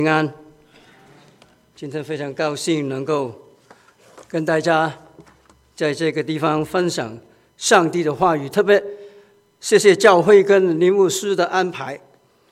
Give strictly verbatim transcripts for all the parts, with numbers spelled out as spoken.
平安，今天非常高兴能够跟大家在这个地方分享上帝的话语，特别谢谢教会跟林牧师的安排。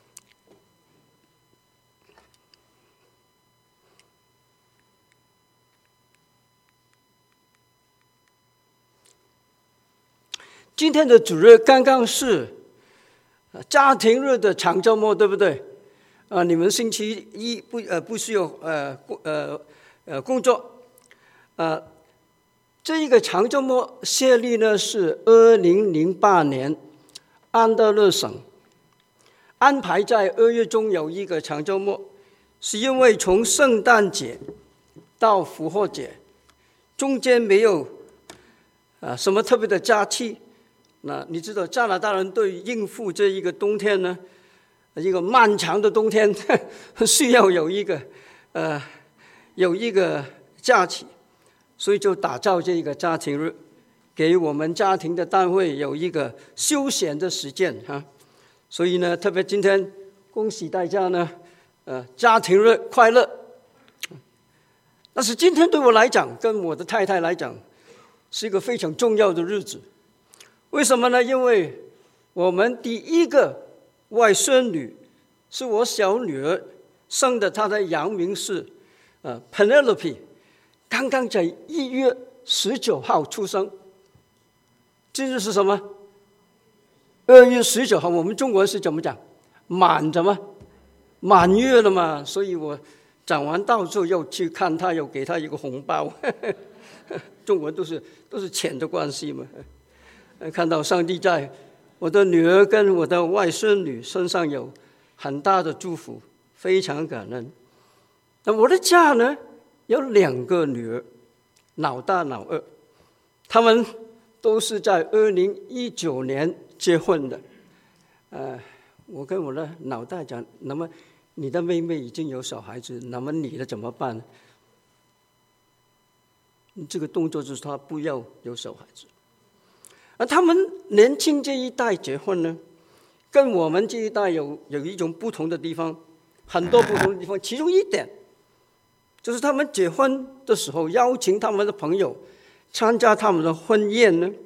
今天的主日刚刚是家庭日的长周末，对不对？啊，你们星期一不呃不需要呃呃呃工作，呃，这一个长周末设立呢是二零零八年安大略省安排在二月中有一个长周末，是因为从圣诞节到复活节中间没有啊什么特别的假期。那你知道加拿大人对应付这一个冬天呢，一个漫长的冬天需要有一个呃有一个假期，所以就打造这个家庭日，给我们家庭的单位有一个休闲的时间哈。所以呢，特别今天恭喜大家呢，呃，家庭日快乐。但是今天对我来讲，跟我的太太来讲，是一个非常重要的日子。为什么呢？因为我们第一个外孙女是我小女儿生的，她的洋名是呃 Penelope， 刚刚在一月十九号出生。今日是什么？二月十九号，我们中国是怎么讲？满什么？满月了嘛。所以我长完道之后又去看她，又给她一个红包。中国都是都是钱的关系嘛。看到上帝在我的女儿跟我的外孙女身上有很大的祝福，非常感恩。那我的家呢，有两个女儿，老大老二，他们都是在二零一九年结婚的。呃，我跟我的老大讲，那么你的妹妹已经有小孩子，那么你的怎么办呢？这个动作就是他不要有小孩子。而他们年轻这一代结婚呢，跟我们这一代有有一种不同的地方，很多不同的地方。其中一点就是他们结婚的时候邀请他们的朋友参加他们的婚宴呢，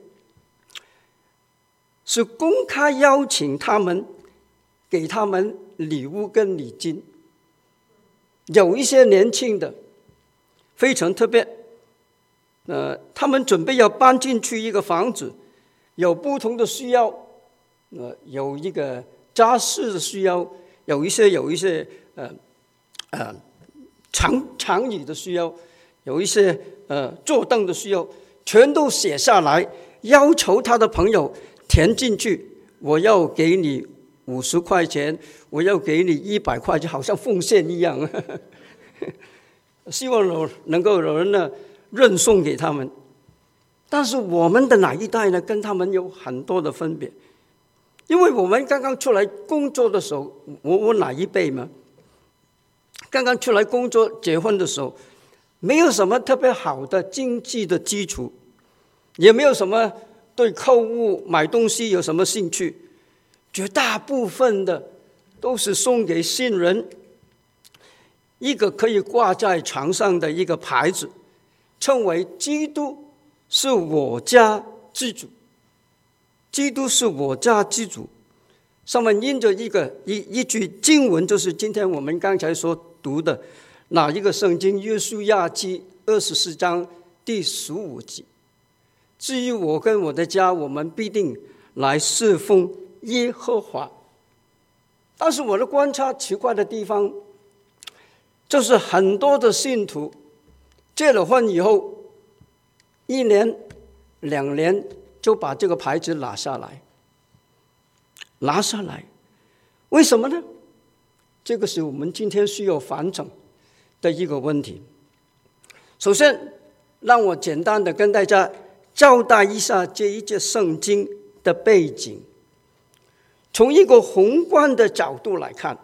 是公开邀请他们，给他们礼物跟礼金。有一些年轻的非常特别，呃，他们准备要搬进去一个房子。有不同的需要，呃，有一个家事的需要，有一些有一些呃呃长长椅的需要，有一些呃坐凳的需要，全都写下来，要求他的朋友填进去。我要给你五十块钱，我要给你一百块钱，好像奉献一样。希望有能够有人呢认送给他们。但是我们的哪一代呢，跟他们有很多的分别。因为我们刚刚出来工作的时候，我我哪一辈嘛，刚刚出来工作结婚的时候，没有什么特别好的经济的基础，也没有什么对购物买东西有什么兴趣，绝大部分的都是送给新人一个可以挂在墙上的一个牌子，称为基督是我家之主。基督是我家之主，上面印着一个 一, 一句经文，就是今天我们刚才所读的哪一个圣经？约书亚记二十四章第十五节。至于我跟我的家，我们必定来侍奉耶和华。但是我的观察奇怪的地方，就是很多的信徒结了婚以后，一年两年就把这个牌子拿下来，拿下来，为什么呢？这个是我们今天需要反省的一个问题。首先，让我简单的跟大家交代一下这一节圣经的背景。从一个宏观的角度来看，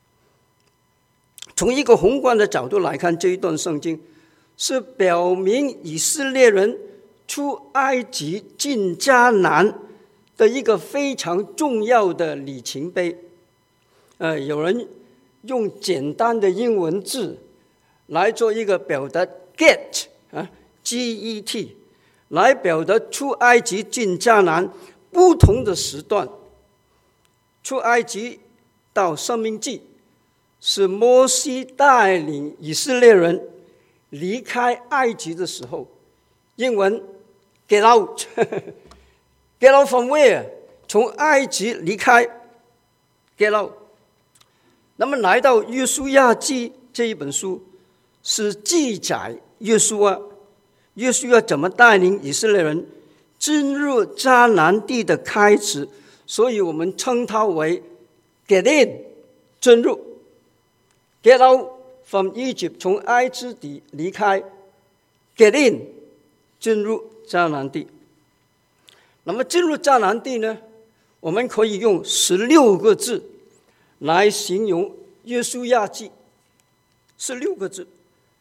从一个宏观的角度来看，这一段圣经是表明以色列人出埃及进迦南的一个非常重要的里程碑。呃，有人用简单的英文字来做一个表达 get 啊 G E T 来表达出埃及进迦南不同的时段。出埃及到申命记是摩西带领以色列人离开埃及的时候，英文 get out get out from where 从埃及离开 get out。 那么来到约书亚记这一本书是记载约书亚约书亚怎么带领以色列人进入迦南地的开始，所以我们称它为 get in 进入， get out from Egypt 从埃及地离开， get in 进入迦南地。那么进入迦南地呢，我们可以用十六个字来形容约书亚记，十六个字。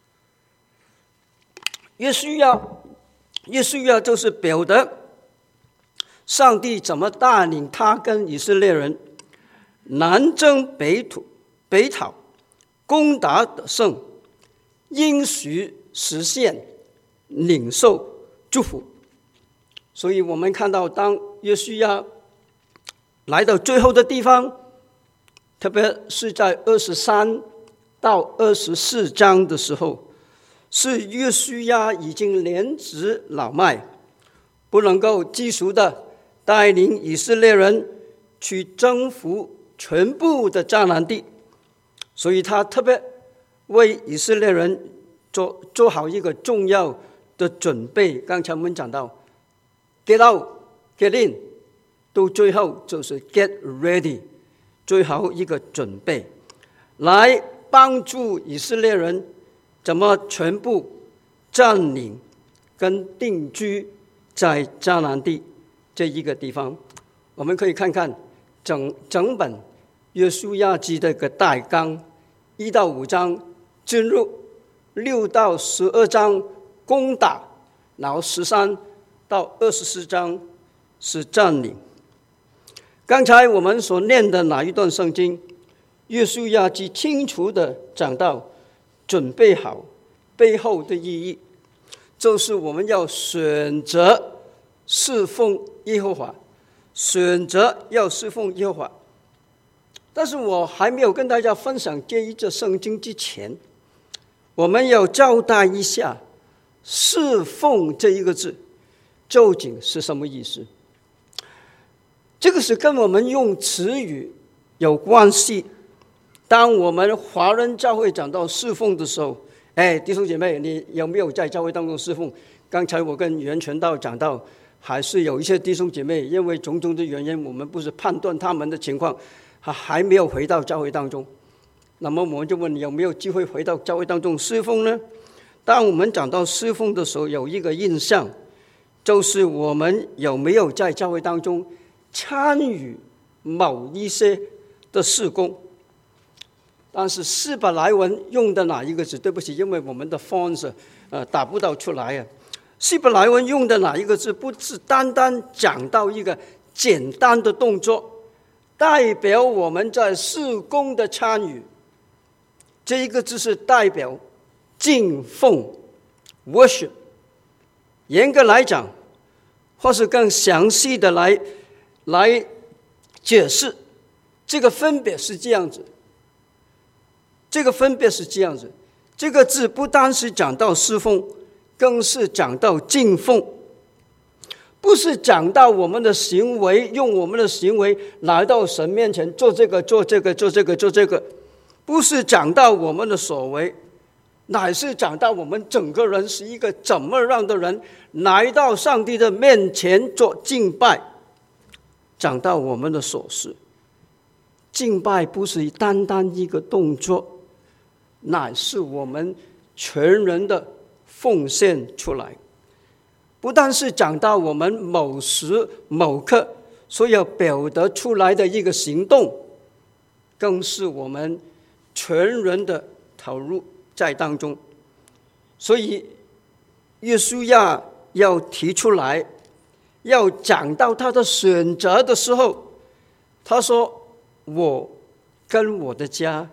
约书亚约书亚就是表达上帝怎么带领他跟以色列人南征北讨北讨攻打得胜，应许实现，领受祝福。所以我们看到当约书亚来到最后的地方，特别是在二十三到二十四章的时候，是约书亚已经年值老迈，不能够继续的带领以色列人去征服全部的迦南地，所以他特别为以色列人做做好一个重要的准备。刚才我们讲到 get out get in， 到最后就是 get ready， 最后一个准备，来帮助以色列人怎么全部占领跟定居在迦南地这一个地方。我们可以看看整整本约书亚记的一个大纲，一到五章进入，六到十二章攻打，然后十三到二十四章是占领。刚才我们所念的哪一段圣经，约书亚记清楚的讲到准备好背后的意义，就是我们要选择侍奉耶和华，选择要侍奉耶和华。但是我还没有跟大家分享这一节圣经之前，我们要交代一下侍奉这一个字究竟是什么意思。这个是跟我们用词语有关系。当我们华人教会讲到侍奉的时候，哎，弟兄姐妹，你有没有在教会当中侍奉？刚才我跟袁传道讲到，还是有一些弟兄姐妹因为种种的原因，我们不是判断他们的情况，他还没有回到教会当中。那么我们就问，有没有机会回到教会当中侍奉呢？当我们讲到侍奉的时候，有一个印象，就是我们有没有在教会当中参与某一些的事工。但是希伯来文用的哪一个字？对不起，因为我们的 font 呃打不到出来啊。希伯来文用的哪一个字？不是单单讲到一个简单的动作，代表我们在事工的参与。这一个字是代表敬奉 worship。严格来讲，或是更详细的来来解释，这个分别是这样子。这个分别是这样子，这个字不单是讲到侍奉，更是讲到敬奉，不是讲到我们的行为，用我们的行为来到神面前做这个做这个做这个做这个，不是讲到我们的所为，乃是讲到我们整个人是一个怎么样的人，来到上帝的面前做敬拜，讲到我们的所事。敬拜不是单单一个动作，乃是我们全人的奉献出来。不但是讲到我们某时某刻所要表达出来的一个行动，更是我们全人的投入在当中。所以约书亚要提出来，要讲到他的选择的时候，他说，我跟我的家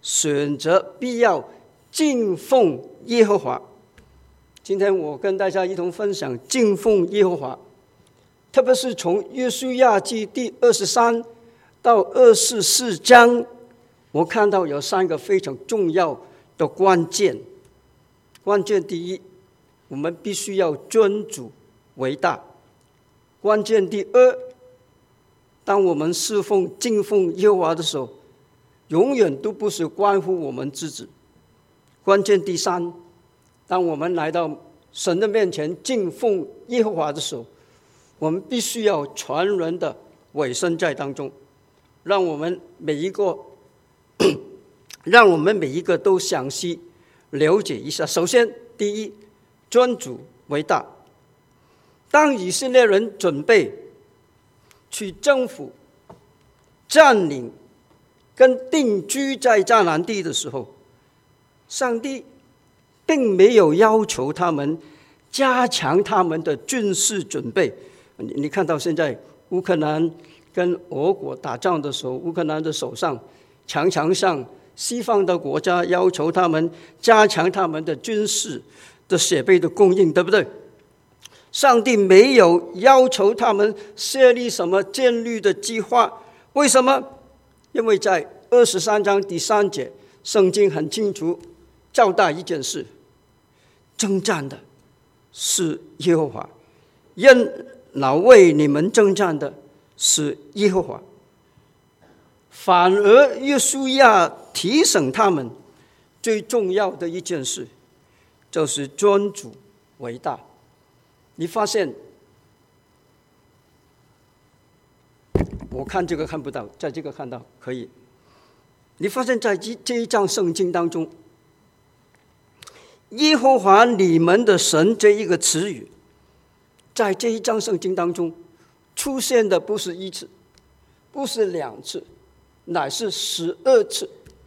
选择必要敬奉耶和华。今天我跟大家一同分享敬奉耶和华，特别是从约书亚记第二十三到二十四章，我看到有三个非常重要的关键。关键第一，我们必须要尊主为大。关键第二，当我们侍奉敬奉耶和华的时候，永远都不是关乎我们自己。关键第三，当我们来到神的面前敬奉耶和华的时候，我们必须要全人的委身在当中，让我们每一个让我们每一个都详细了解一下。首先，第一，尊主为大。当以色列人准备去征服、占领跟定居在迦南地的时候，上帝并没有要求他们加强他们的军事准备。你看到现在乌克兰跟俄国打仗的时候，乌克兰的首相常常向西方的国家要求他们加强他们的军事的设备的供应，对不对？上帝没有要求他们设立什么建立的计划。为什么？因为在二十三章第三节，圣经很清楚交代一件事：征战的是耶和华，因那为你们征战的是耶和华。反而约书亚提醒他们最重要的一件事，就是尊主为大。你发现，我看这个看不到，在这个看到可以。你发现在这一章圣经当中，耶和华你们的神这一个词语，在这一章圣经当中出现的不是一次，不是两次，乃是十二次。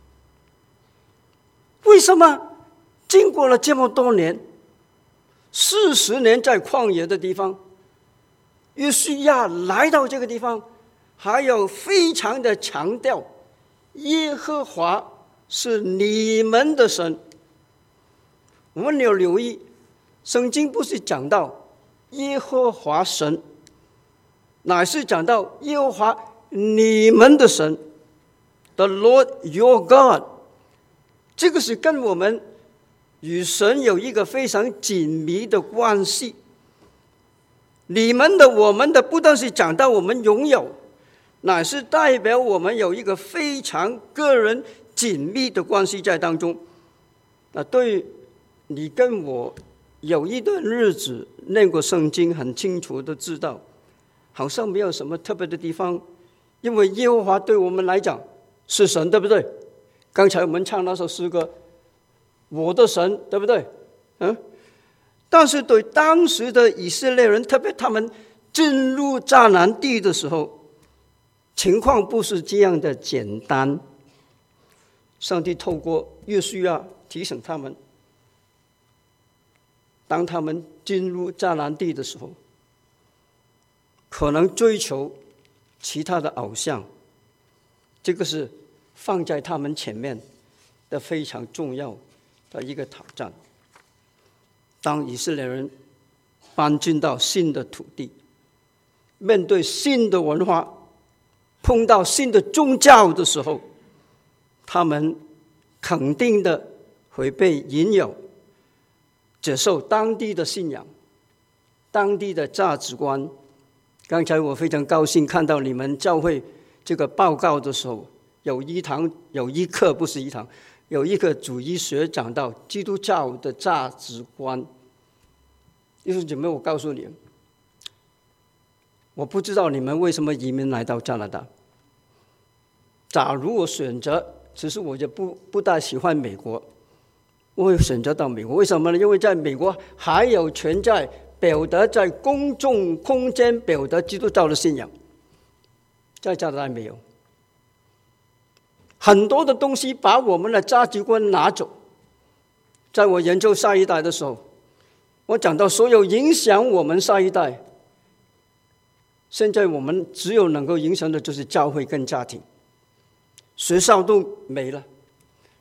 为什么经过了这么多年，四十年在旷野的地方，约书亚来到这个地方，还有非常的强调耶和华是你们的神。我们有留意，圣经不是讲到耶和华神，乃是讲到耶和华你们的神 The Lord your God。 这个是跟我们与神有一个非常紧密的关系。你们的、我们的，不但是讲到我们拥有，乃是代表我们有一个非常个人紧密的关系在当中。那对你跟我有一段日子念过圣经，很清楚的知道，好像没有什么特别的地方，因为耶和华对我们来讲是神，对不对？刚才我们唱那首诗歌，我的神，对不对？嗯，但是对当时的以色列人，特别他们进入迦南地的时候，情况不是这样的简单。上帝透过约书亚提醒他们，当他们进入迦南地的时候，可能追求其他的偶像，这个是放在他们前面的非常重要的一个挑战。当以色列人搬进到新的土地，面对新的文化，碰到新的宗教的时候，他们肯定的会被引诱接受当地的信仰、当地的价值观。刚才我非常高兴看到你们教会这个报告的时候，有一堂有一课，不是一堂，有一个主医学讲到基督教的价值观。弟兄姐妹，我告诉你，我不知道你们为什么移民来到加拿大。假如我选择，其实我就不不大喜欢美国，我会选择到美国。为什么呢？因为在美国还有存在表达在公众空间表达基督教的信仰，在加拿大没有。很多的东西把我们的价值观拿走。在我研究下一代的时候，我讲到所有影响我们下一代，现在我们只有能够影响的就是教会跟家庭，学校都没了，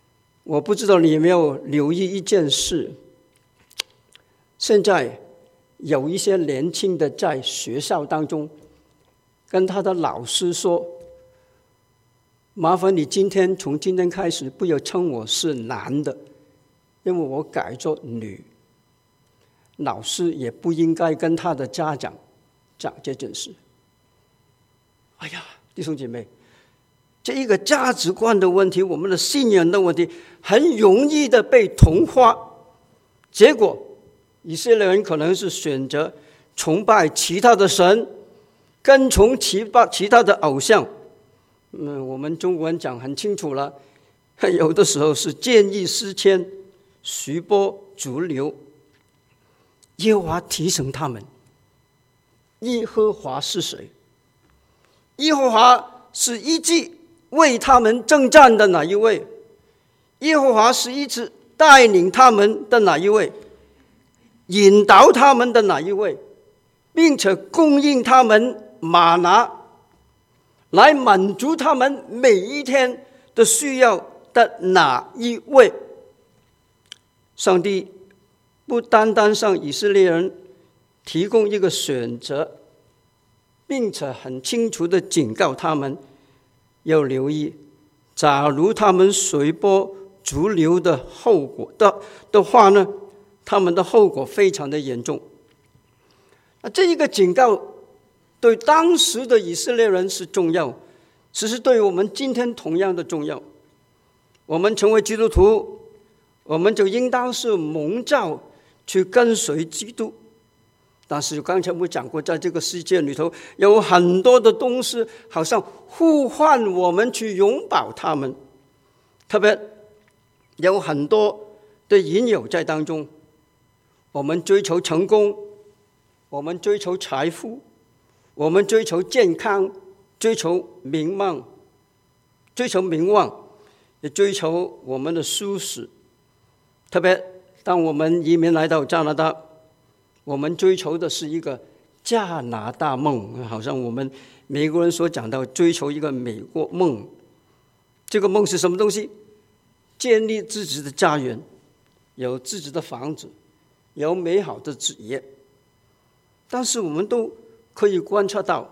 我不知道你有没有留意一件事，现在有一些年轻的在学校当中跟他的老师说，麻烦你今天从今天开始不要称我是男的，因为我改做女。老师也不应该跟他的家长讲这件事。哎呀，弟兄姐妹，这一个价值观的问题，我们的信仰的问题，很容易的被同化。结果以色列人可能是选择崇拜其他的神，跟从其他其他的偶像。嗯，我们中国人讲很清楚了，有的时候是见异思迁，随波逐流。耶和华提醒他们，耶和华是谁？耶和华是一直为他们征战的哪一位？耶和华是一直带领他们的哪一位？引导他们的哪一位？并且供应他们玛拿，来满足他们每一天的需要的哪一位？上帝不单单向以色列人提供一个选择，并且很清楚地警告他们要留意，假如他们随波逐流的后果 的, 的话呢，他们的后果非常的严重。这一个警告对当时的以色列人是重要，其实对我们今天同样的重要。我们成为基督徒，我们就应当是蒙召去跟随基督。但是刚才我讲过，在这个世界里头有很多的东西好像呼唤我们去拥抱他们，特别有很多的引诱在当中。我们追求成功，我们追求财富，我们追求健康，追求名望，追求名望，也追求我们的舒适。特别当我们移民来到加拿大，我们追求的是一个加拿大梦，好像我们美国人所讲到追求一个美国梦。这个梦是什么东西？建立自己的家园，有自己的房子，有美好的职业。但是我们都可以观察到，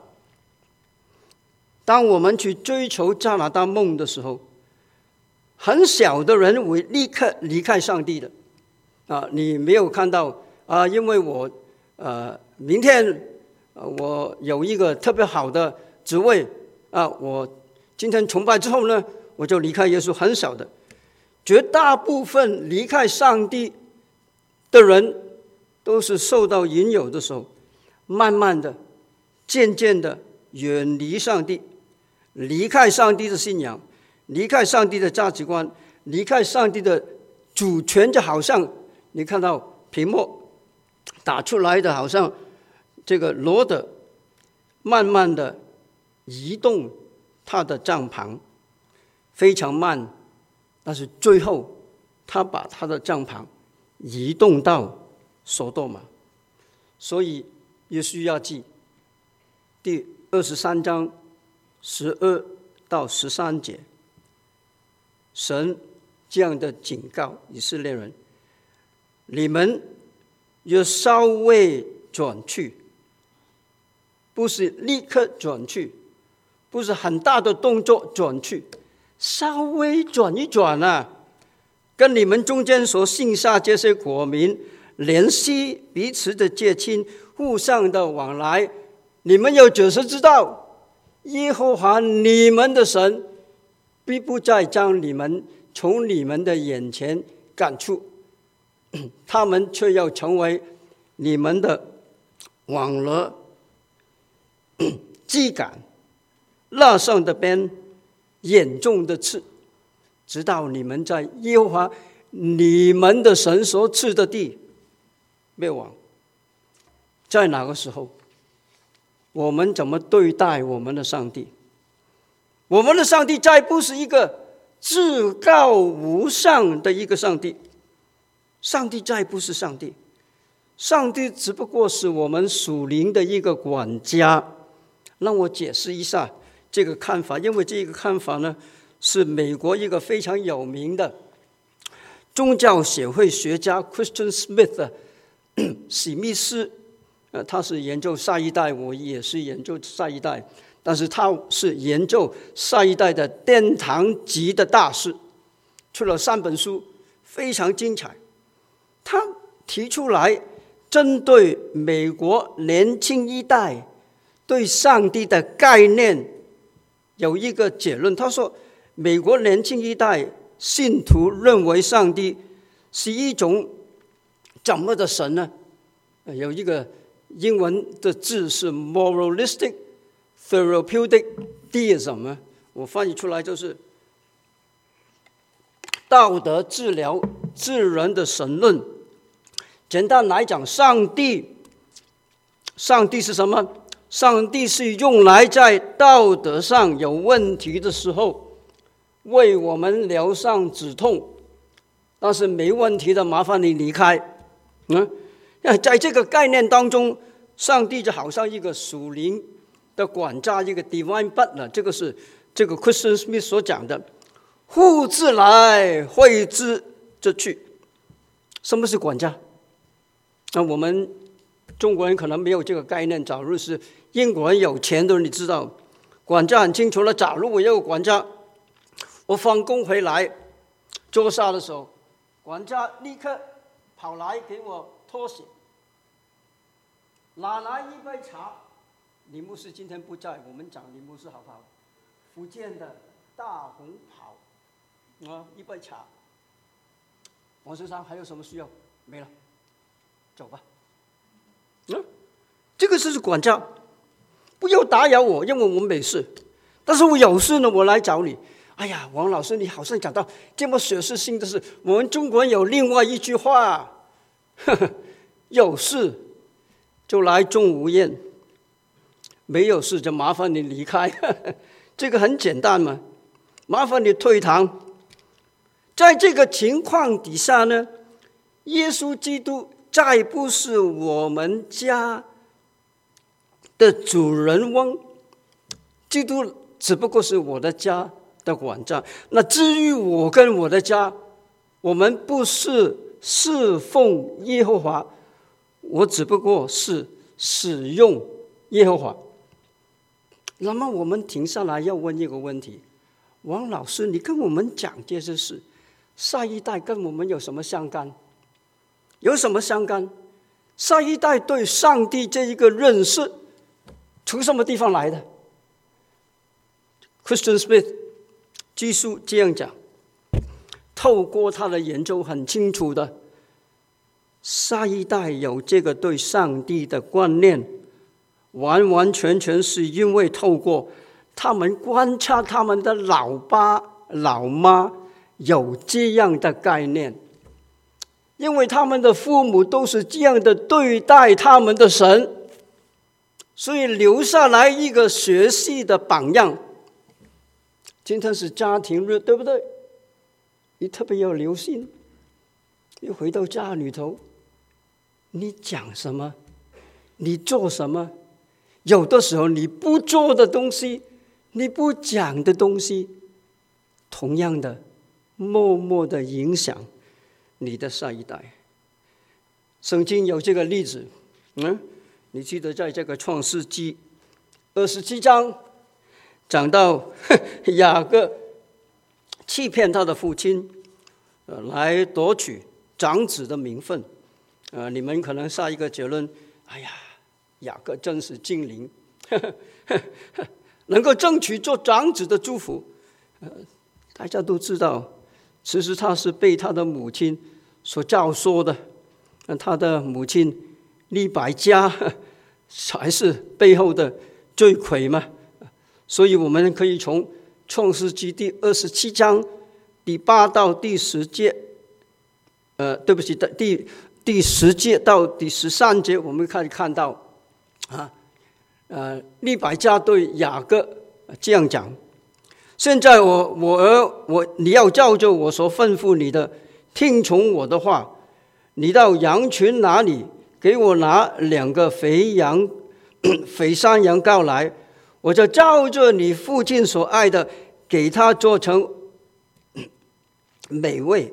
当我们去追求加拿大梦的时候，很小的人会立刻离开上帝的。啊，你没有看到啊？因为我呃明天呃我有一个特别好的职位啊，我今天崇拜之后呢，我就离开耶稣。很少的，绝大部分离开上帝的人都是受到引诱的时候，慢慢的、渐渐的远离上帝，离开上帝的信仰，离开上帝的价值观，离开上帝的主权，就好像你看到屏幕打出来的，好像这个罗德慢慢的移动他的帐篷，非常慢，但是最后他把他的帐篷移动到索多玛。所以约书亚记第二十三章十二到十三节，神这样的警告以色列人：你们若稍微转去，不是立刻转去，不是很大的动作转去，稍微转一转啊，跟你们中间所剩下这些国民联系彼此的接亲，互相的往来，你们要这时知道，耶和华你们的神必不再将你们从你们的眼前赶出，他们却要成为你们的网罗、击赶、肋上的鞭、眼中的刺，直到你们在耶和华你们的神所赐的地灭亡。在哪个时候，我们怎么对待我们的上帝？我们的上帝再不是一个至高无上的一个上帝，上帝再不是上帝，上帝只不过是我们属灵的一个管家。让我解释一下这个看法，因为这个看法呢，是美国一个非常有名的宗教协会学家 Christian Smith 史密斯，呃，他是研究下一代，我也是研究下一代，但是他是研究下一代的殿堂级的大师，出了三本书，非常精彩。他提出来，针对美国年轻一代对上帝的概念有一个结论。他说，美国年轻一代信徒认为上帝是一种怎么的神呢？有一个英文的字是 moralistic therapeutic deism， 我翻译出来就是道德治疗治人的神论。简单来讲，上帝上帝是什么？上帝是用来在道德上有问题的时候为我们疗伤止痛，但是没问题的麻烦你离开。嗯，在这个概念当中，上帝就好像一个属灵的管家，一个 divine butler， 这个是这个 Christian Smith 所讲的，呼之来挥之则去。什么是管家？那我们中国人可能没有这个概念，假如是英国人有钱的人，你知道管家很清楚了。假如我有个管家，我放工回来坐下的时候，管家立刻跑来给我脱鞋，拿来一杯茶。李牧师今天不在，我们讲李牧师好不好？福建的大红袍啊，一杯茶。王先生还有什么需要？没了，走吧。嗯，这个就是管家，不要打扰我，因为我没事。但是我有事呢，我来找你。哎呀，王老师，你好像讲到这么学术性的事，我们中国人有另外一句话，呵呵，有事就来钟无艳，没有事就麻烦你离开。呵呵，这个很简单嘛，麻烦你退堂。在这个情况底下呢，耶稣基督再不是我们家的主人翁，基督只不过是我的家的管家。那至于我跟我的家，我们不是侍奉耶和华，我只不过是使用耶和华。那么我们停下来要问一个问题，王老师，你跟我们讲这些事，下一代跟我们有什么相干？有什么相干？下一代对上帝这一个认识从什么地方来的？ Christian Smith 基书这样讲，透过他的研究很清楚的，下一代有这个对上帝的观念，完完全全是因为透过他们观察他们的老爸老妈有这样的概念，因为他们的父母都是这样的对待他们的神，所以留下来一个学习的榜样。今天是家庭日，对不对？你特别要留心，你回到家里头，你讲什么，你做什么，有的时候你不做的东西，你不讲的东西，同样的默默的影响你的下一代。圣经有这个例子，嗯，你记得在这个创世纪二十七章讲到雅各欺骗他的父亲，呃，来夺取长子的名分。呃，你们可能下一个结论，哎呀，雅各真是精灵，呵呵呵，能够争取做长子的祝福。呃，大家都知道，其实他是被他的母亲所教唆的。他的母亲利百加才是背后的罪魁嘛。所以我们可以从创世纪第二十七章第八到第十节，呃，对不起，第第十节到第十三节，我们可以看到，啊，呃，利百加对雅各这样讲：现在我我儿我你要照着我所吩咐你的，听从我的话。你到羊群那里，给我拿两个肥羊、肥山羊羔来。我就照着你父亲所爱的，给他做成美味。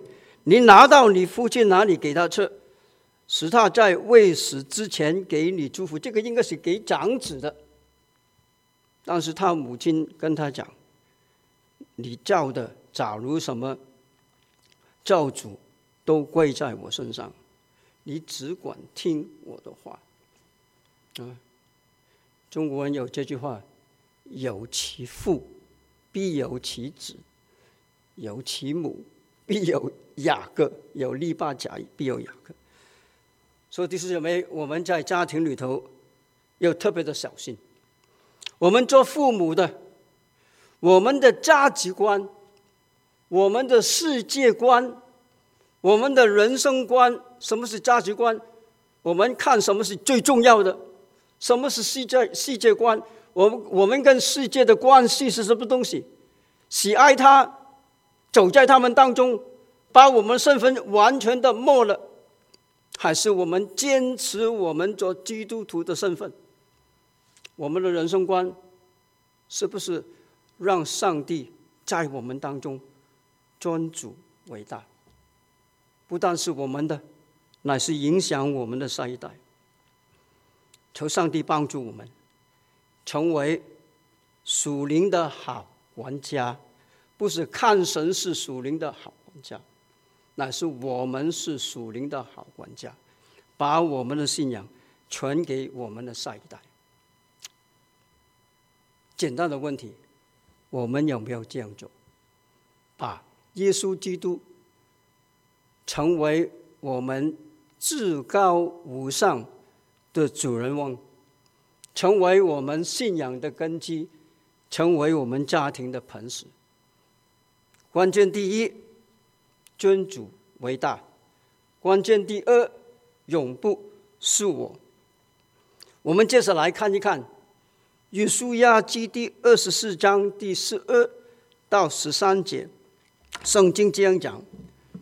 你拿到你父亲哪里给他吃，使他在未死之前给你祝福。这个应该是给长子的，但是他母亲跟他讲，你叫的假如什么咒诅都归在我身上，你只管听我的话。啊，中国人有这句话，有其父必有其子，有其母必有雅各，有利巴贾必有雅各。所以弟兄姊妹，我们在家庭里头要特别的小心。我们做父母的，我们的价值观，我们的世界观，我们的人生观，什么是价值观？我们看什么是最重要的，什么是世界世界观？我们我们跟世界的关系是什么东西？喜爱他，走在他们当中，把我们身份完全的没了，还是我们坚持我们做基督徒的身份？我们的人生观是不是让上帝在我们当中尊主为大？不但是我们的，乃是影响我们的下一代。求上帝帮助我们成为属灵的好玩家，不是看神是属灵的好玩家，乃是我们是属灵的好玩家，把我们的信仰传给我们的下一代。简单的问题，我们有没有这样做？把耶稣基督成为我们至高无上的主人翁，成为我们信仰的根基，成为我们家庭的磐石。关键第一，尊主为大；关键第二，永不是我。我们接着来看一看约书亚记第二十四章第十二到十三节，圣经这样讲：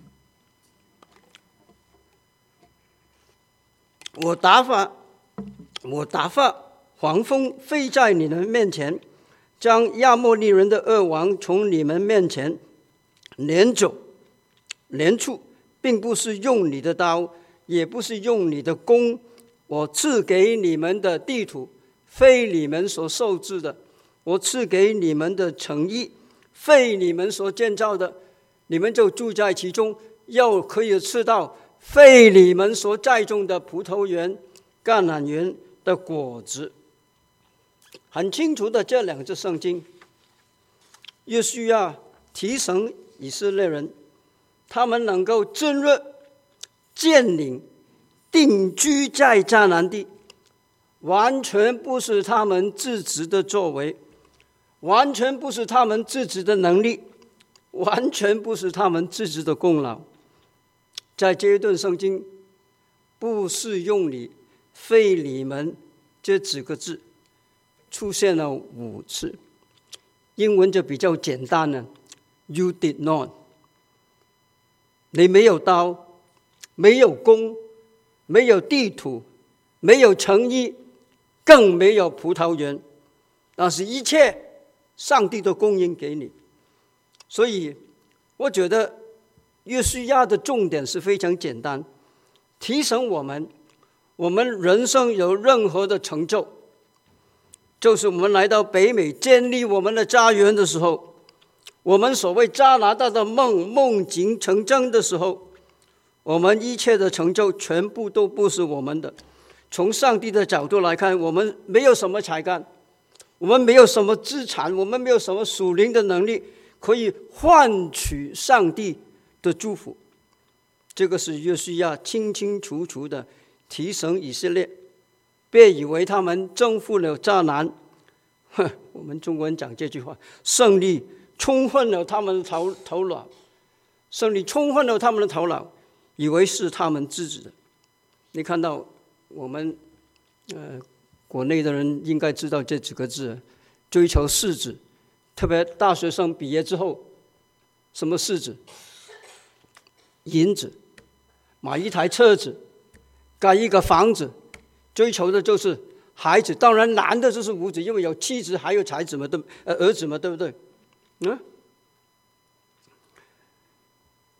我打发我打发黄蜂飞在你们面前，将亚摩利人的恶王从你们面前撵走撵出，并不是用你的刀，也不是用你的弓。我赐给你们的地土，非你们所受制的；我赐给你们的城邑，非你们所建造的，你们就住在其中，又可以吃到非你们所栽种的葡萄园、橄榄园的果子。很清楚的，这两节圣经，约书亚提醒以色列人，他们能够进入、建领、定居在迦南地，完全不是他们自己的作为，完全不是他们自己的能力，完全不是他们自己的功劳。在这一段圣经，不是用你、非你们这几个字出现了五次，英文就比较简单了。You did not， 你没有刀，没有弓，没有地土，没有城邑，更没有葡萄园，但是一切上帝都供应给你。所以我觉得约书亚的重点是非常简单，提醒我们，我们人生有任何的成就，就是我们来到北美建立我们的家园的时候，我们所谓加拿大的梦梦境成真的时候，我们一切的成就全部都不是我们的。从上帝的角度来看，我们没有什么才干，我们没有什么资产，我们没有什么属灵的能力可以换取上帝的祝福。这个是约书亚清清楚楚的提醒以色列，别以为他们征服了迦南，我们中国人讲这句话，胜利冲昏了他们的头头脑，胜利冲昏了他们的头脑，以为是他们自己的。你看到我们呃国内的人应该知道这几个字，追求市值，特别大学生毕业之后，什么市值？银子，买一台车子，盖一个房子，追求的就是孩子。当然男的就是五子，因为有妻子还有才子嘛，对呃儿子嘛，对不对？嗯，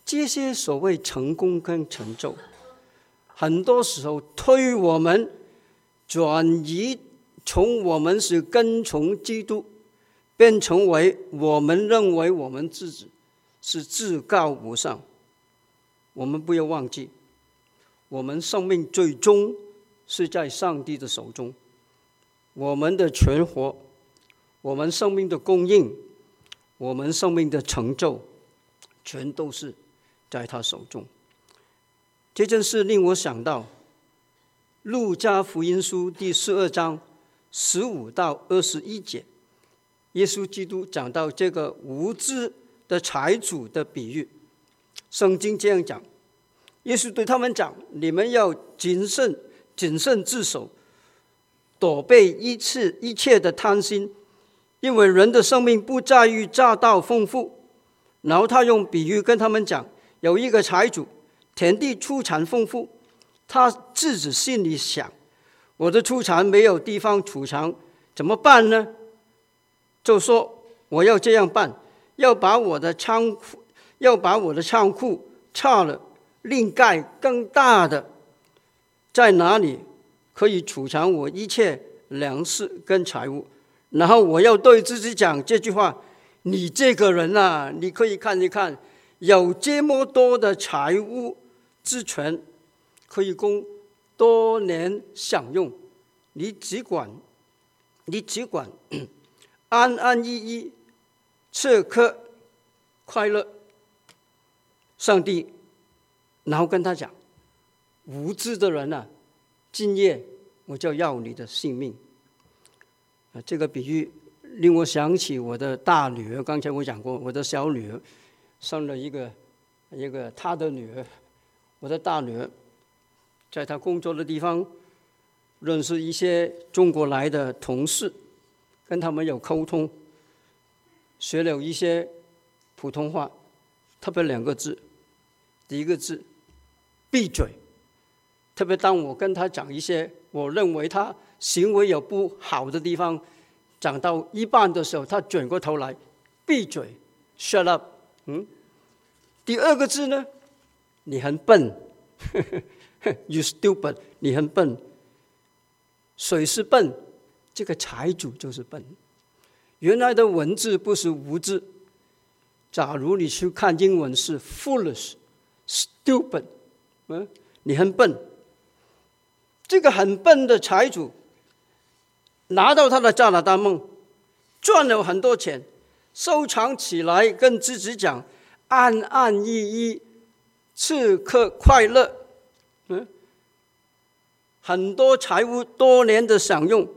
这些所谓成功跟成就，很多时候推我们转移，从我们是跟从基督，变成为我们认为我们自己是至高无上。我们不要忘记，我们生命最终是在上帝的手中，我们的存活，我们生命的供应，我们生命的成就，全都是在他手中。这件事令我想到路加福音书第十二章十五到二十一节，耶稣基督讲到这个无知的财主的比喻。圣经这样讲，耶稣对他们讲，你们要谨慎谨慎自守，躲避一切一切的贪心，因为人的生命不在于乍到丰富。然后他用比喻跟他们讲，有一个财主，田地出产丰富，他自己心里想，我的出产没有地方储藏，怎么办呢？就说我要这样办，要把我的仓库要把我的仓库拆了，另盖更大的，在哪里可以储藏我一切粮食跟财物。然后我要对自己讲这句话，你这个人啊，你可以看一看，有这么多的财物之权，可以供多年享用，你只管你只管安安逸逸吃喝快乐。上帝然后跟他讲，无知的人啊，今夜我就要你的性命。这个比喻令我想起我的大女儿，刚才我讲过，我的小女儿生了一个一个她的女儿。我的大女儿在她工作的地方认识一些中国来的同事，跟他们有沟通，学了一些普通话，特别两个字，第一个字闭嘴。特别当我跟他讲一些我认为他行为有不好的地方，讲到一半的时候，他转过头来闭嘴 shut up。 嗯，第二个字呢，你很笨you stupid， 你很笨。谁是笨？这个财主就是笨。原来的文字不是无知，假如你去看英文是 foolish stupid， 嗯，你很笨。这个很笨的财主拿到他的加拿大梦，赚了很多钱，收藏起来，跟自己讲安安逸逸吃喝快乐，嗯，很多财物多年的享用。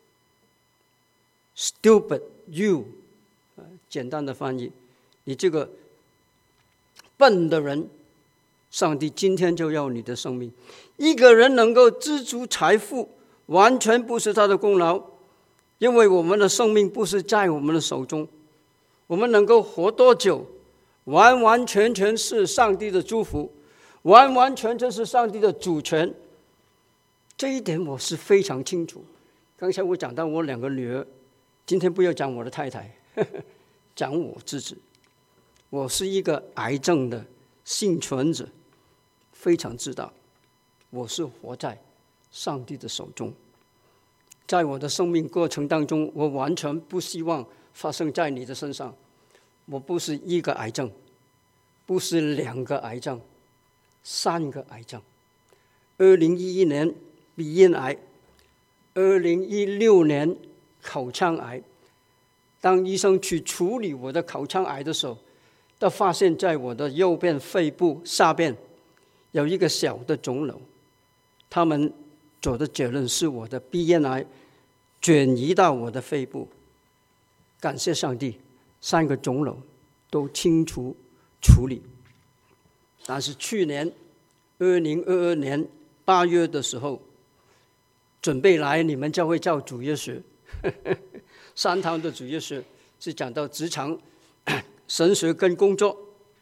Stupid you， 简单的翻译，你这个笨的人，上帝今天就要你的生命。一个人能够知足财富，完全不是他的功劳，因为我们的生命不是在我们的手中。我们能够活多久，完完全全是上帝的祝福，完完全全是上帝的主权。这一点我是非常清楚。刚才我讲到我两个女儿，今天不要讲我的太太，呵呵，讲我自己。我是一个癌症的幸存者，非常知道我是活在上帝的手中。在我的生命过程当中，我完全不希望发生在你的身上。我不是一个癌症，不是两个癌症，三个癌症。二零一一年鼻咽癌，二零一六年口腔癌。当医生去处理我的口腔癌的时候，他发现在我的右边肺部下边有一个小的肿瘤，他们做的结论是我的鼻咽癌转移到我的肺部。感谢上帝，三个肿瘤都清除处理。但是去年二零二二年八月的时候，准备来你们教会教主日学，三堂的主日学是讲到职场神学跟工作。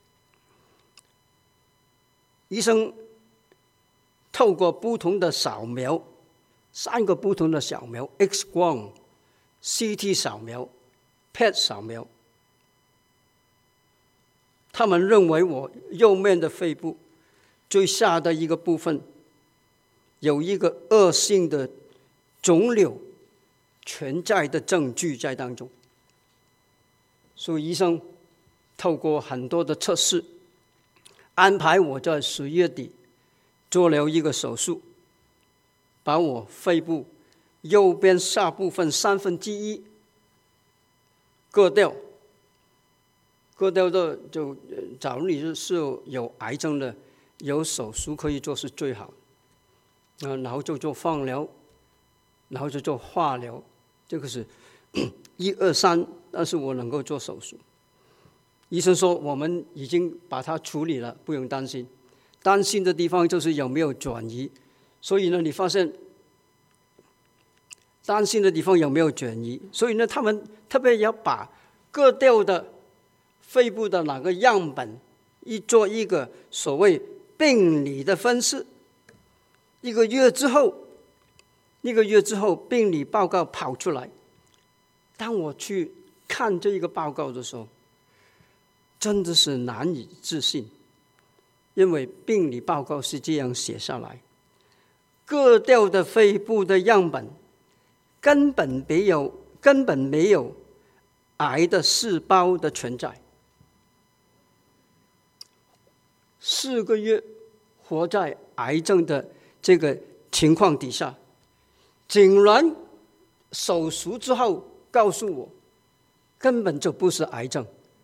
医生透过不同的扫描，三个不同的扫描 X 光、C T 扫描、P E T 扫描， 他们认为我右面的肺部最下的一个部分有一个恶性的肿瘤存在的证据在当中，所以医生透过很多的测试，安排我在十月底做了一个手术，把我肺部右边下部分三分之一割掉。割掉的就，假如你是有癌症的，有手术可以做是最好。然后就做放疗，然后就做化疗，这个是一二三，但是我能够做手术。医生说我们已经把它处理了，不用担心。担心的地方就是有没有转移。所以呢，你发现担心的地方有没有转移？所以呢，他们特别要把割掉的肺部的哪个样本，一做一个所谓病理的分析。一个月之后，一个月之后，病理报告跑出来。当我去看这一个报告的时候，真的是难以置信，因为病理报告是这样写下来：割掉的肺部的样本根本没有，根本没有癌的细胞的存在。四个月活在癌症的这个情况底下，竟然手术之后告诉我根本就不是癌症。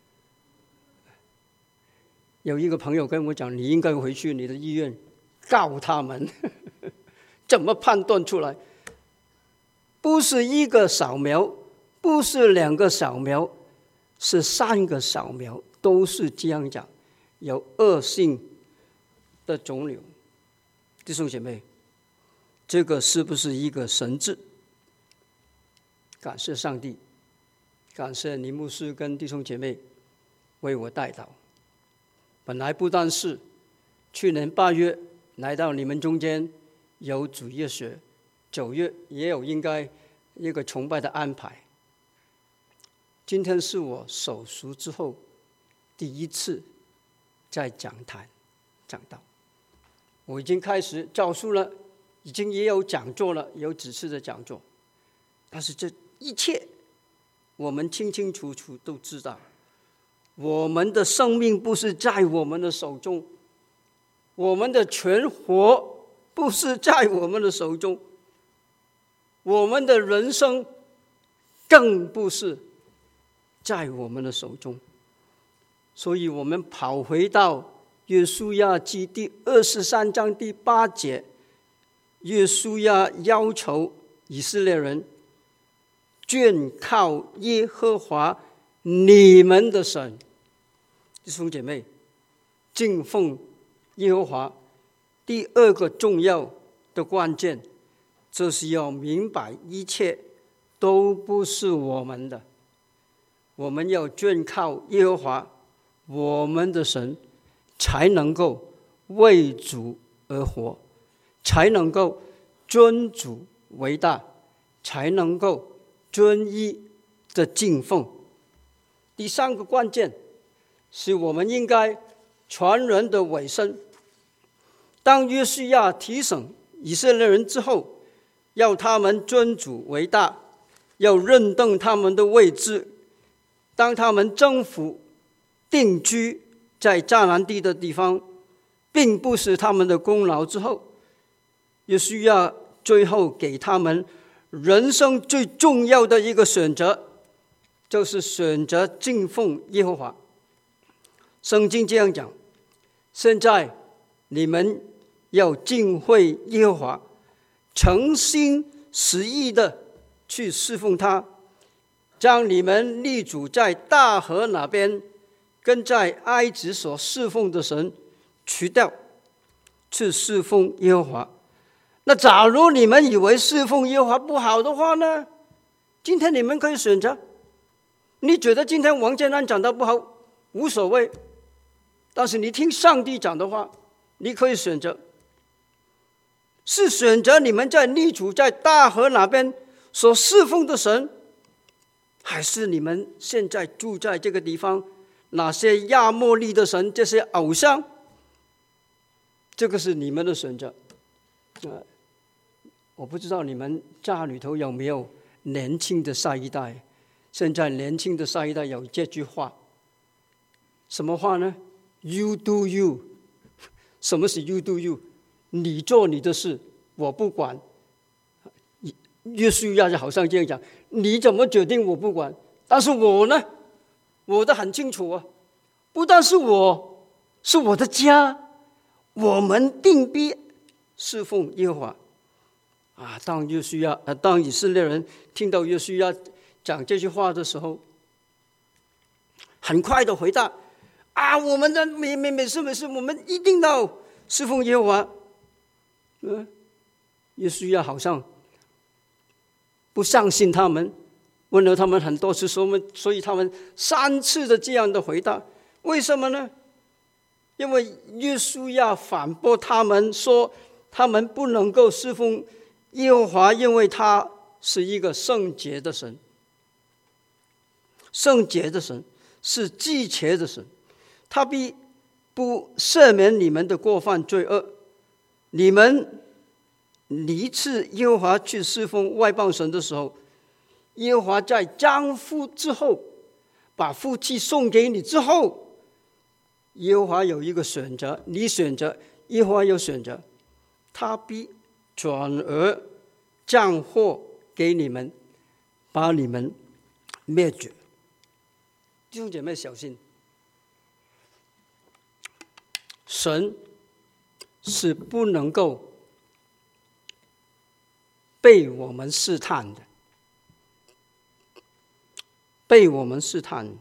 有一个朋友跟我讲，你应该回去你的医院告他们怎么判断出来？不是一个扫描，不是两个扫描，是三个扫描，都是这样讲，有恶性的肿瘤。弟兄姐妹，这个是不是一个神迹？感谢上帝，感谢林牧师跟弟兄姐妹为我代祷。本来不但是去年八月来到你们中间有主日学，九月也有应该一个崇拜的安排。今天是我手术之后第一次在讲坛讲道。我已经开始教书了，已经也有讲座了，有几次的讲座。但是这一切我们清清楚楚都知道，我们的生命不是在我们的手中，我们的存活不是在我们的手中，我们的人生更不是在我们的手中。所以我们跑回到约书亚记第二十三章第八节，约书亚要求以色列人眷靠耶和华你们的神。弟兄姐妹，敬奉耶和华第二个重要的关键，就是要明白一切都不是我们的，我们要眷靠耶和华我们的神，才能够为主而活，才能够尊主为大，才能够专一的敬奉。第三个关键是我们应该传人的尾声。当约书亚提醒以色列人之后，要他们尊主为大，要认定他们的位置。当他们征服定居在迦南地的地方，并不是他们的功劳之后，约书亚最后给他们人生最重要的一个选择，就是选择敬奉耶和华。圣经这样讲，现在你们要敬畏耶和华，诚心实意的去侍奉他，将你们立足在大河那边跟在埃及所侍奉的神除掉，去侍奉耶和华。那假如你们以为侍奉耶和华不好的话呢？今天你们可以选择，你觉得今天王建安讲的不好无所谓，但是你听上帝讲的话，你可以选择，是选择你们在立足在大河那边所侍奉的神，还是你们现在住在这个地方那些亚摩利的神，这些偶像，这个是你们的选择。呃，我不知道你们家里头有没有年轻的下一代。现在年轻的下一代有这句话，什么话呢？ You do you。 什么是 you do you？ 你做你的事，我不管。约书亚就好像这样讲，你怎么决定我不管，但是我呢，我的很清楚啊，不但是我，是我的家，我们定必侍奉耶和华。啊，当约书亚，当以色列人听到约书亚讲这句话的时候，很快的回答：啊，我们的没没没事没事，我们一定要侍奉耶和华。嗯，约书亚好像不相信他们，问了他们很多次，所以他们三次的这样的回答。为什么呢？因为约书亚反驳他们说，他们不能够侍奉耶和华，因为他是一个圣洁的神。圣洁的神是忌邪的神，他必不赦免你们的过犯罪恶。你们离弃耶和华去侍奉外邦神的时候，耶和华在将夫之后，把夫妻送给你之后，耶和华有一个选择，你选择，耶和华有选择，他必转而降祸给你们，把你们灭绝。弟兄姐妹小心，神是不能够被我们试探的，被我们试探。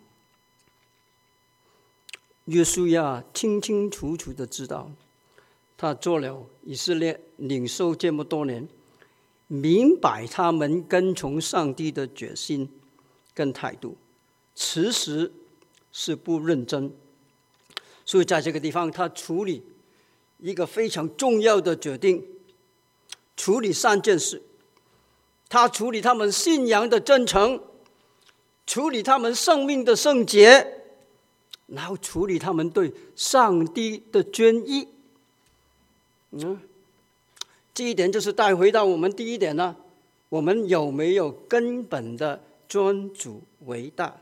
约书亚清清楚楚的知道，他做了以色列领袖这么多年，明白他们跟从上帝的决心跟态度，其实是不认真。所以在这个地方，他处理一个非常重要的决定，处理三件事。他处理他们信仰的真诚，处理他们生命的圣洁，然后处理他们对上帝的尊意。嗯，这一点就是带回到我们第一点呢，我们有没有根本的尊主为大？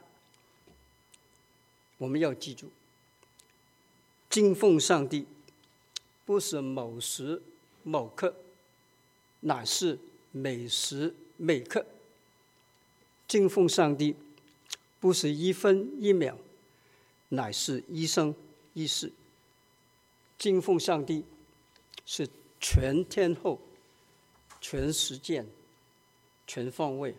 我们要记住，敬奉上帝不是某时某刻，乃是每时每刻。敬奉上帝不是一分一秒，乃是一生一世。敬奉上帝是全天候、全时间、全方位。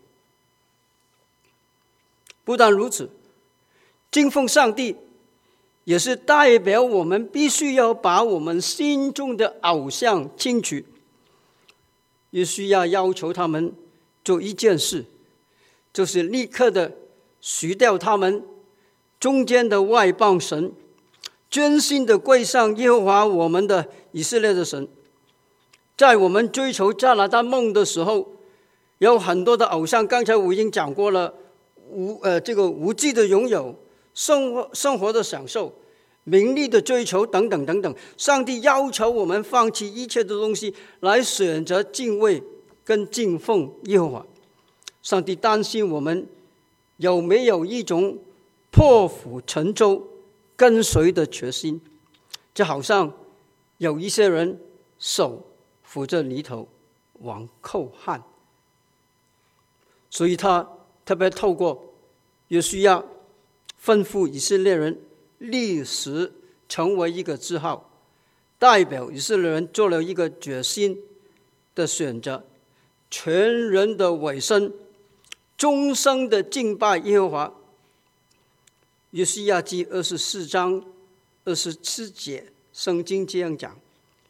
不但如此，敬奉上帝也是代表我们必须要把我们心中的偶像清除。约书亚要求他们做一件事，就是立刻的除掉他们中间的外邦神，真心的归向耶和华我们的以色列的神。在我们追求迦南丹梦的时候，有很多的偶像，刚才我已经讲过了，无呃这个无际的拥有，生活生活的享受，名利的追求等等等等。上帝要求我们放弃一切的东西，来选择敬畏跟敬奉耶和华。上帝担心我们有没有一种破釜沉舟跟随的决心，就好像有一些人手扶着泥头往后汗，所以他特别透过约书亚吩咐以色列人立时成为一个记号，代表以色列人做了一个决心的选择，全人的委身，终生的敬拜耶和华。约书亚记二十四章二十七节，圣经这样讲：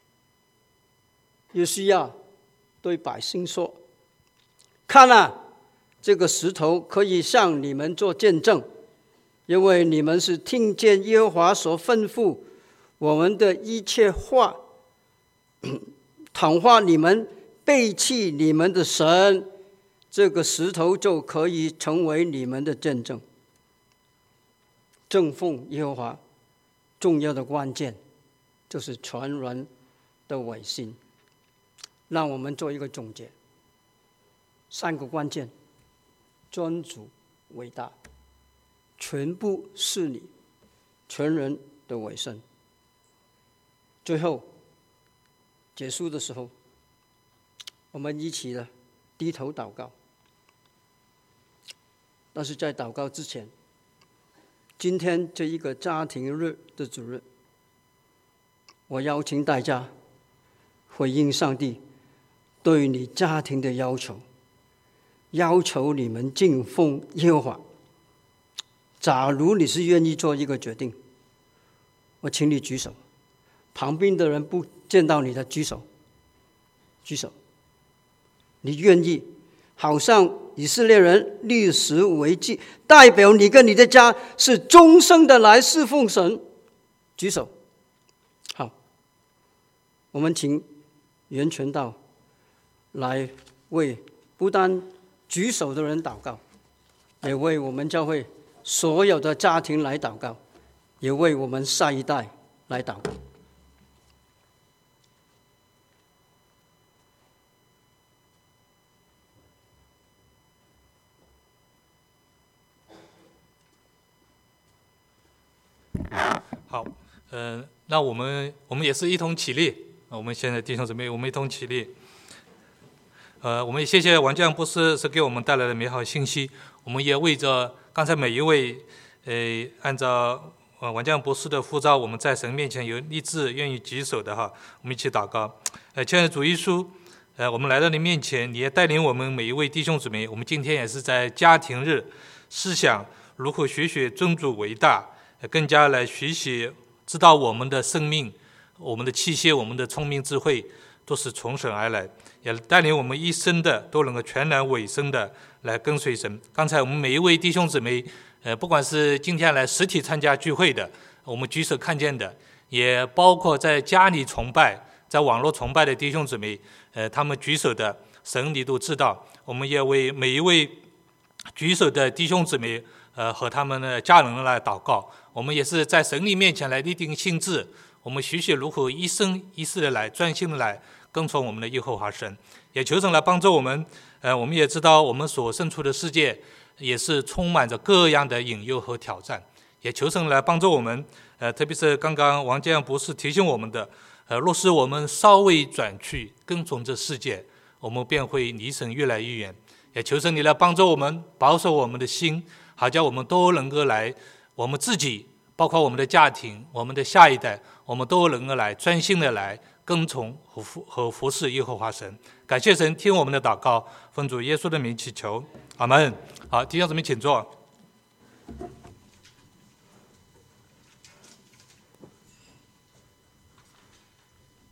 约书亚对百姓说，看啊，这个石头可以向你们做见证，因为你们是听见耶和华所吩咐我们的一切话，倘或你们背弃你们的神，这个石头就可以成为你们的见证。 正奉耶和华重要的关键就是全人的委心。让我们做一个总结，三个关键：尊主为大，全部是你，全人的委身。最后结束的时候，我们一起的低头祷告。但是在祷告之前，今天这一个家庭日的主日，我邀请大家回应上帝对你家庭的要求，要求你们敬奉耶和华。假如你是愿意做一个决定，我请你举手。旁边的人不见到你的举手，举手。你愿意好像以色列人立时为记，代表你跟你的家是终生的来侍奉神，举手。好，我们请袁传道来为不单举手的人祷告，也为我们教会所有的家庭来祷告，也为我们下一代来祷告。 好，呃，那我们我们也是一同起立，我们现在弟兄姊妹，我们一同起立。呃，我们也谢谢王将博士是给我们带来的美好信息。我们也为着刚才每一位，呃，按照呃王将博士的呼召，我们在神面前有立志愿意举手的哈，我们一起祷告。呃，亲爱的主耶稣，呃，我们来到你面前，你也带领我们每一位弟兄姊妹。我们今天也是在家庭日，思想如何学学尊主为大。更加来学习，知道我们的生命、我们的器械、我们的聪明智慧都是从神而来，也带领我们一生的都能够全然委身的来跟随神。刚才我们每一位弟兄姊妹，呃，不管是今天来实体参加聚会的，我们举手看见的，也包括在家里崇拜、在网络崇拜的弟兄姊妹，呃，他们举手的，神你都知道。我们也为每一位举手的弟兄姊妹，呃，和他们的家人来祷告。我们也是在神力面前来立定心志，我们学习如何一生一世的来专心的来跟从我们的耶和华神，也求神来帮助我们。呃，我们也知道我们所身处的世界也是充满着各样的引诱和挑战，也求神来帮助我们。呃，特别是刚刚王建博士提醒我们的，呃，若是我们稍微转去跟从这世界，我们便会离神越来越远。也求神你来帮助我们，保守我们的心，好叫我们都能够来。我们自己，包括我们的家庭，我们的下一代，我们都能够来专心的来跟从和服和服侍耶和华神。感谢神听我们的祷告，奉主耶稣的名祈求，阿们。好，弟兄姊妹请坐。